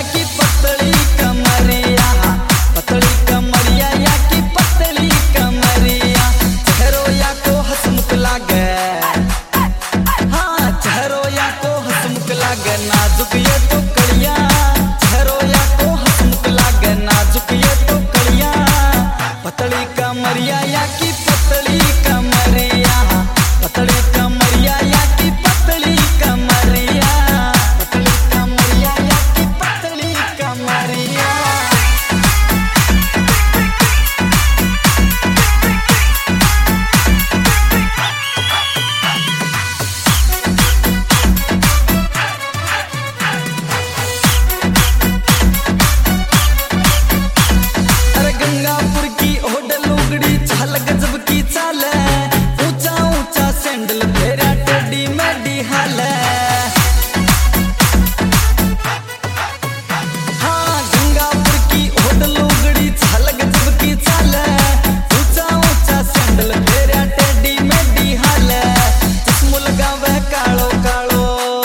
की पतली कमरिया, पतली कमरिया या की पतली कमरिया। चेहरो या को हसमुख लागे, हाँ चेहरो या को हसमुख लागे, नाजुक ये तो कलिया। चेहरो या को हसमुख लागे, नाजुक ये तो कलिया। पतली कमरिया या की पतली कमरिया, पतली कमरिया या की पतली कमरिया, पतली कमरिया या की पतली कमरिया। अरे गंगापुर की ओढ़ लुगड़ी चाल गजब की चाल है, ऊंचा ऊंचा सैंडल तेरा टेडी मेडी हाल है। हाँ गंगापुर की ओढ़ लुगड़ी चाल गजब की चाल है, ऊंचा ऊंचा सैंडल तेरा टेडी मेडी हाल है। चश्मो लगावे कालो कालो,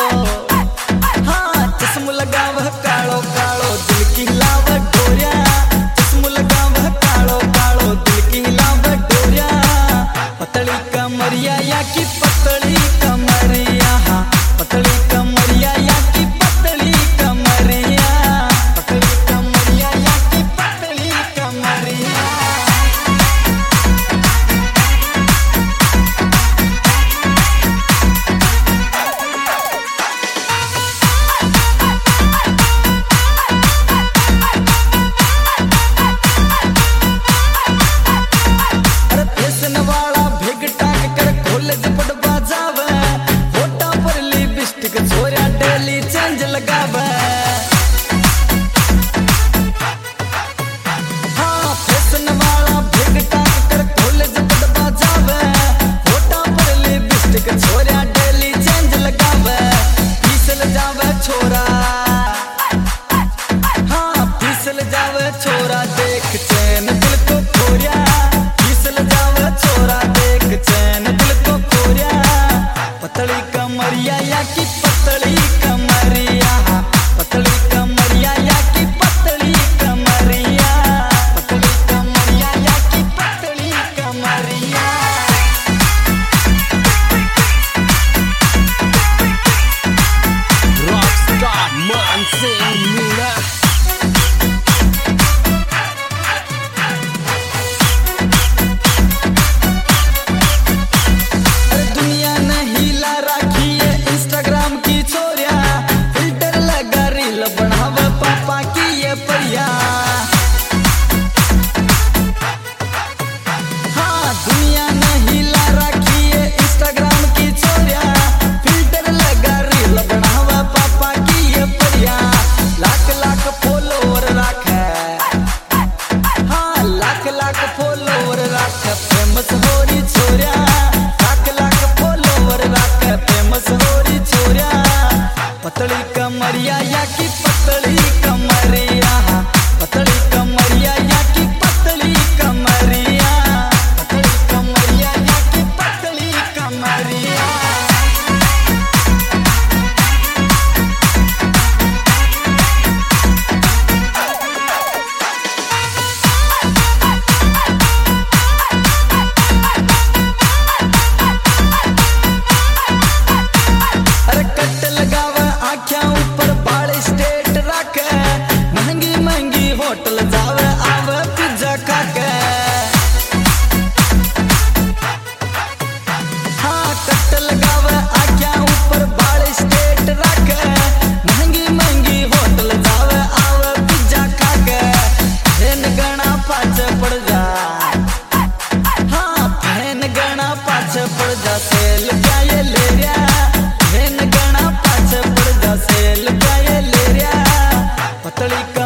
हाँ चश्मो लगावे कालो कालो, दिल की हिलावे डोरिया। चश्मो लगावे कालो कालो, दिल की हिलावे डोरिया। पतली कमरिया या की पतली कमरिया, पतली कमरिया या की पतली कमरिया, पतली कमरिया या की पतली कमरिया। अरे फैशन वाला भेग टाक कर कॉलेज पढ़वा जावे, होठा पर लिपस्टिक छोरा डेली चेंज लगावे। हाँ फैशन वाला भेग टाक कर कॉलेज पढ़वा जावे, होठा पर लिपस्टिक छोरा डेली चेंज लगावे। फिसल जावे छोरा, हाँ फिसल जावे छोरा, देख चैन दिल को खोरिया। फिसल जावे छोरा, देख चैन दिल को खोरिया। पतली कमरिया या की पतली कमरिया, पतली कमरिया या की पतली कमरिया, पतली कमरिया या की पतली कमरिया। Rockstar Man Singh Meera. अरे दुनिया ने हिला राखी है इंस्टाग्राम की छोरिया, फिल्टर लगा रील बढ़ावे पापा की ये परिया। हाँ दुनिया ने हिला राखी है इंस्टाग्राम की छोरिया, फिल्टर लगा रील बढ़ावे पापा की ये परिया। लाख लाख फॉलोवर राखे, हाँ लाख लाख फॉलोवर राखे, फेमस हो रही छोरिया। लाख लाख फॉलोवर राखे, फेमस हो रही छोरिया। पतली कमरिया या की पतली कमरिया, पतली कमरिया या की पतली कमरिया, पतली कमरिया या की पतली कमरिया। अरे कट लगावे आँखियां ऊपर, बाल स्ट्रेट रखे, महंगी महंगी होटल जावे, आवे पिज्जा खाके। हाँ कट लगावे आँखियां ऊपर, बाल स्ट्रेट रखे, महंगी महंगी होटल जावे, आवे पिज्जा खाके। फैन गणा पाछे पड़ जा, हाँ फैन गणा पाछे पड़ जा, सेल क्या ये ले रहा। फैन गणा पाछे पड़ जा, सेल क्या ये ले रहा। पतली